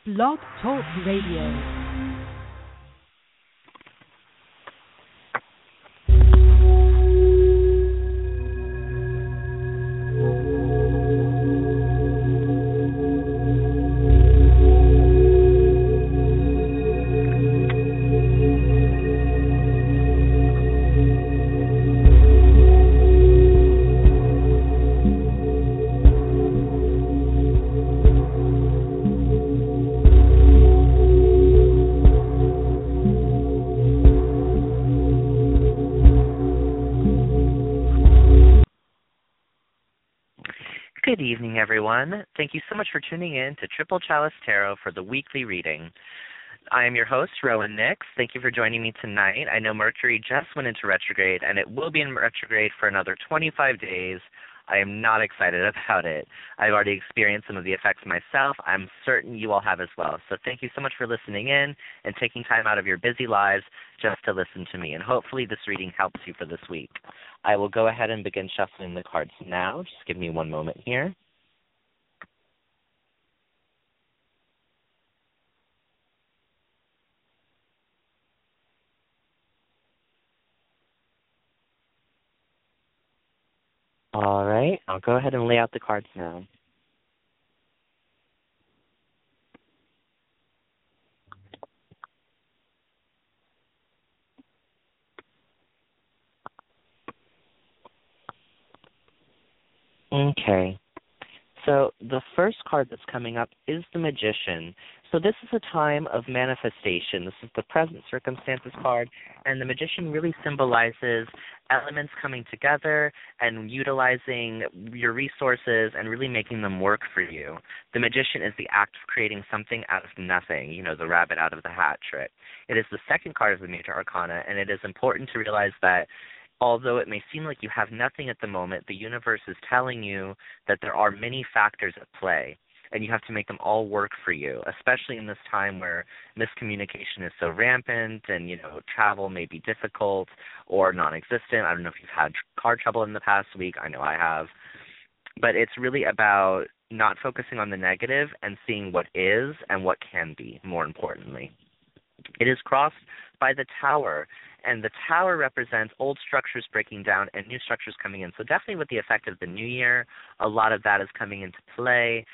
Blog Talk Radio. Good evening, everyone. Thank you so much for tuning in to Triple Chalice Tarot for the weekly reading. I am your host, Rowan Nix. Thank you for joining me tonight. I know Mercury just went into retrograde, and it will be in retrograde for another 25 days. I am not excited about it. I've already experienced some of the effects myself. I'm certain you all have as well. So thank you so much for listening in and taking time out of your busy lives just to listen to me. And hopefully this reading helps you for this week. I will go ahead and begin shuffling the cards now. Just give me one moment here. All right, I'll go ahead and lay out the cards now. Okay. So the first card that's coming up is the Magician. So this is a time of manifestation. This is the present circumstances card, and the Magician really symbolizes elements coming together and utilizing your resources and really making them work for you. The Magician is the act of creating something out of nothing, the rabbit out of the hat trick. It is the second card of the Major Arcana, and it is important to realize that although it may seem like you have nothing at the moment, the universe is telling you that there are many factors at play, and you have to make them all work for you, especially in this time where miscommunication is so rampant and, travel may be difficult or non-existent. I don't know if you've had car trouble in the past week. I know I have. But it's really about not focusing on the negative and seeing what is and what can be, more importantly. It is crossed by the Tower, and the Tower represents old structures breaking down and new structures coming in. So definitely with the effect of the new year, a lot of that is coming into play.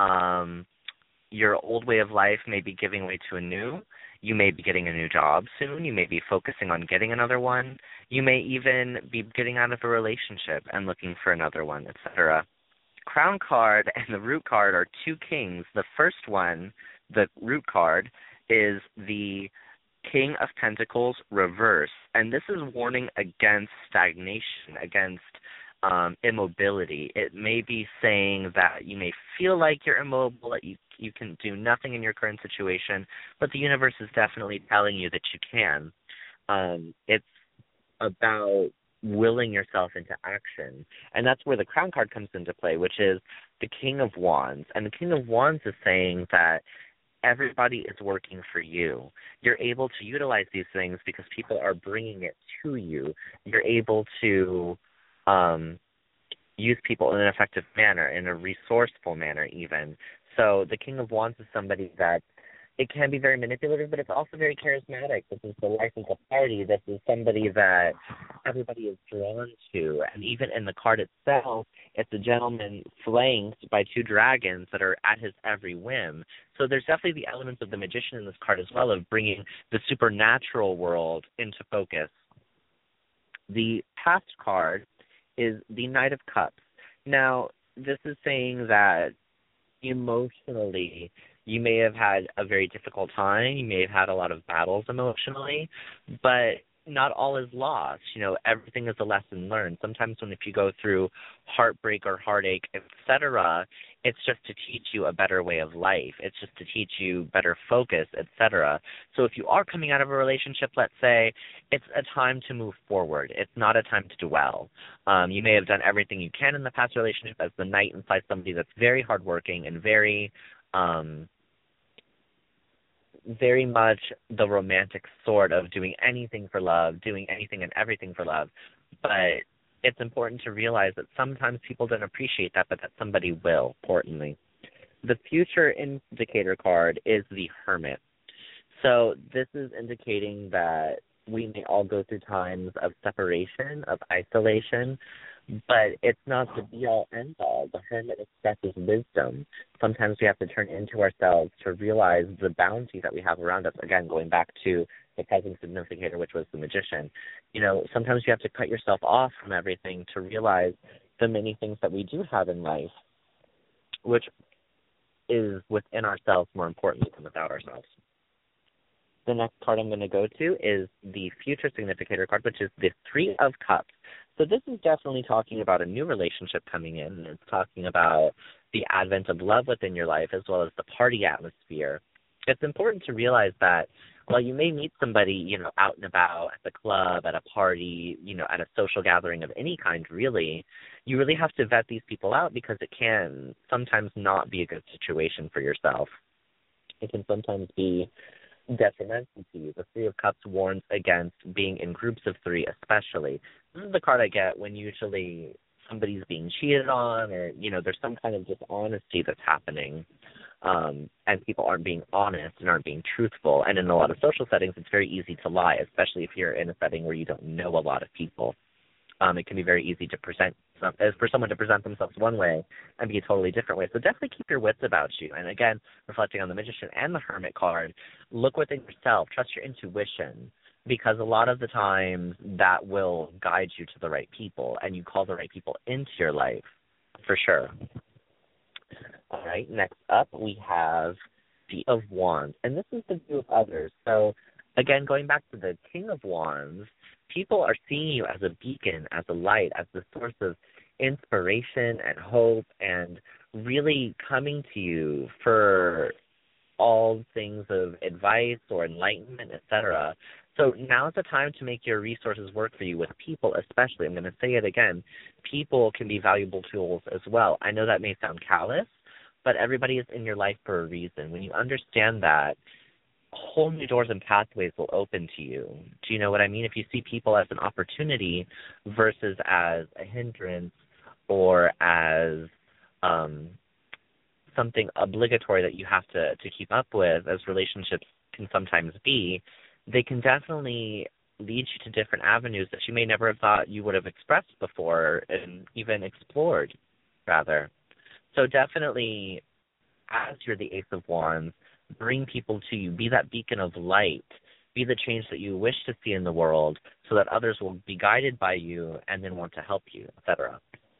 Your old way of life may be giving way to a new. You may be getting a new job soon. You may be focusing on getting another one. You may even be getting out of a relationship and looking for another one, etc. Crown card and the Root card are two kings. The first one, the Root card, is the King of Pentacles reverse, and this is warning against stagnation, against immobility. It may be saying that you may feel like you're immobile, that you can do nothing in your current situation, but the universe is definitely telling you that you can. It's about willing yourself into action, and that's where the Crown card comes into play, which is the King of Wands. And the King of Wands is saying that everybody is working for you. You're able to utilize these things because people are bringing it to you. You're able to use people in an effective manner, in a resourceful manner even. So the King of Wands is somebody that it can be very manipulative, but it's also very charismatic. This is the life of the party. This is somebody that everybody is drawn to. And even in the card itself, it's a gentleman flanked by two dragons that are at his every whim. So there's definitely the elements of the Magician in this card as well, of bringing the supernatural world into focus. The past card is the Knight of Cups. Now, this is saying that emotionally, you may have had a very difficult time. You may have had a lot of battles emotionally, but not all is lost. Everything is a lesson learned. Sometimes if you go through heartbreak or heartache, etc., it's just to teach you a better way of life. It's just to teach you better focus, etc. So if you are coming out of a relationship, let's say, it's a time to move forward. It's not a time to dwell. You may have done everything you can in the past relationship, as the Knight implies somebody that's very hardworking and very much the romantic sort of doing anything for love, doing anything and everything for love. But it's important to realize that sometimes people don't appreciate that, but that somebody will, importantly. The future indicator card is the Hermit. So this is indicating that we may all go through times of separation, of isolation, but it's not the be-all, end-all. The Hermit expresses wisdom. Sometimes we have to turn into ourselves to realize the bounty that we have around us. Again, going back to the present significator, which was the Magician. Sometimes you have to cut yourself off from everything to realize the many things that we do have in life, which is within ourselves more importantly than without ourselves. The next card I'm going to go to is the future significator card, which is the Three of Cups. So this is definitely talking about a new relationship coming in. It's talking about the advent of love within your life as well as the party atmosphere. It's important to realize that while you may meet somebody, out and about at the club, at a party, at a social gathering of any kind, really, you really have to vet these people out because it can sometimes not be a good situation for yourself. It can sometimes be detrimental to you. The Three of Cups warns against being in groups of three, especially. This is the card I get when usually somebody's being cheated on or, there's some kind of dishonesty that's happening, and people aren't being honest and aren't being truthful. And in a lot of social settings, it's very easy to lie, especially if you're in a setting where you don't know a lot of people. It can be very easy to for someone to present themselves one way and be a totally different way. So definitely keep your wits about you. And again, reflecting on the Magician and the Hermit card, look within yourself, trust your intuition, because a lot of the times that will guide you to the right people, and you call the right people into your life, for sure. All right, next up we have the of Wands, and this is the view of others. So again, going back to the King of Wands, people are seeing you as a beacon, as a light, as the source of inspiration and hope, and really coming to you for all things of advice or enlightenment, etc. So now's the time to make your resources work for you with people, especially. I'm going to say it again. People can be valuable tools as well. I know that may sound callous, but everybody is in your life for a reason. When you understand that, whole new doors and pathways will open to you. Do you know what I mean? If you see people as an opportunity versus as a hindrance or as something obligatory that you have to keep up with, as relationships can sometimes be, they can definitely lead you to different avenues that you may never have thought you would have expressed before and even explored, rather. So definitely, as you're the Ace of Wands, bring people to you. Be that beacon of light. Be the change that you wish to see in the world so that others will be guided by you and then want to help you, etc.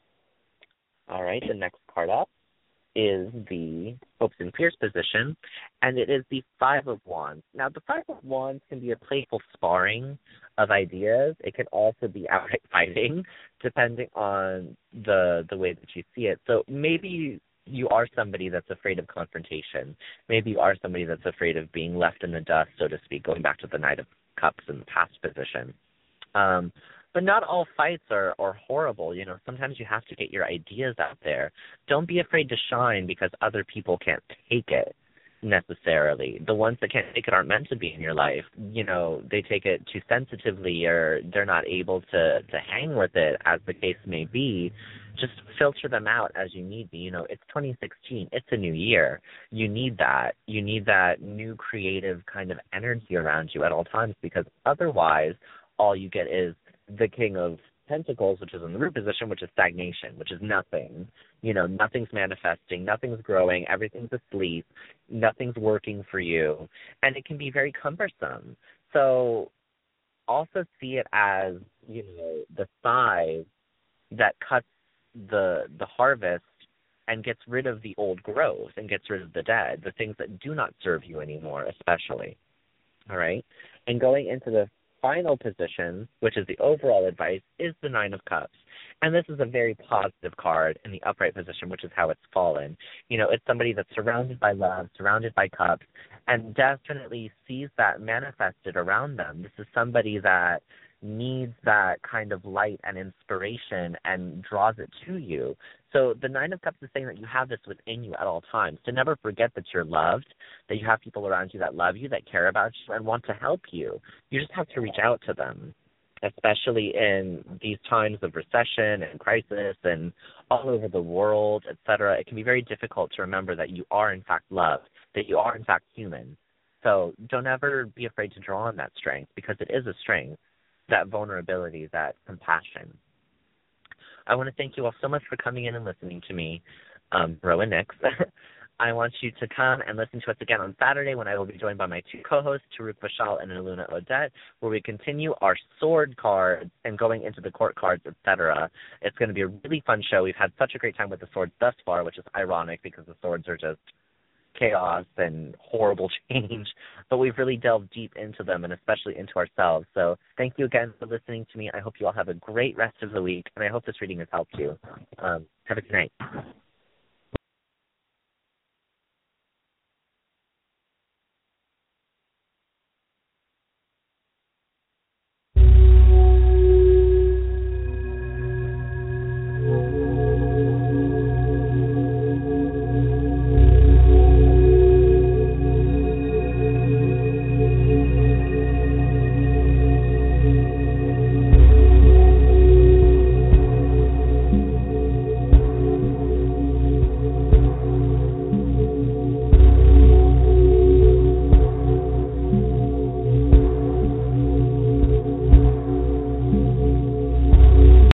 All right, the next card up is the Hopes and Fears position, and it is the Five of Wands. Now, the Five of Wands can be a playful sparring of ideas. It can also be outright fighting, depending on the way that you see it. So maybe you are somebody that's afraid of confrontation. Maybe you are somebody that's afraid of being left in the dust, so to speak, going back to the Knight of Cups in the past position. But not all fights are horrible. Sometimes you have to get your ideas out there. Don't be afraid to shine because other people can't take it necessarily. The ones that can't take it aren't meant to be in your life. They take it too sensitively or they're not able to hang with it, as the case may be. Just filter them out as you need be. It's 2016. It's a new year. You need that. You need that new creative kind of energy around you at all times, because otherwise all you get is the King of Pentacles, which is in the root position, which is stagnation, which is nothing. Nothing's manifesting, nothing's growing, everything's asleep, nothing's working for you, and it can be very cumbersome. So also see it as, the scythe that cuts the harvest and gets rid of the old growth and gets rid of the dead, the things that do not serve you anymore, especially. All right? And going into the final position, which is the overall advice, is the Nine of Cups. And this is a very positive card in the upright position, which is how it's fallen. It's somebody that's surrounded by love, surrounded by cups, and definitely sees that manifested around them. This is somebody that needs that kind of light and inspiration and draws it to you. So the Nine of Cups is saying that you have this within you at all times, to never forget that you're loved, that you have people around you that love you, that care about you, and want to help you. You just have to reach out to them. especially in these times of recession and crisis and all over the world, etc. It can be very difficult to remember that you are in fact loved, that you are in fact human. So don't ever be afraid to draw on that strength, because it is a strength, that vulnerability, that compassion. I want to thank you all so much for coming in and listening to me, Rowan Nix. I want you to come and listen to us again on Saturday, when I will be joined by my two co-hosts, Taruk Vishal and Aluna Odette, where we continue our sword cards and going into the court cards, etc. It's going to be a really fun show. We've had such a great time with the swords thus far, which is ironic because the swords are just chaos and horrible change, but we've really delved deep into them, and especially into ourselves. So thank you again for listening to me. I hope you all have a great rest of the week, and I hope this reading has helped you. Have a good night.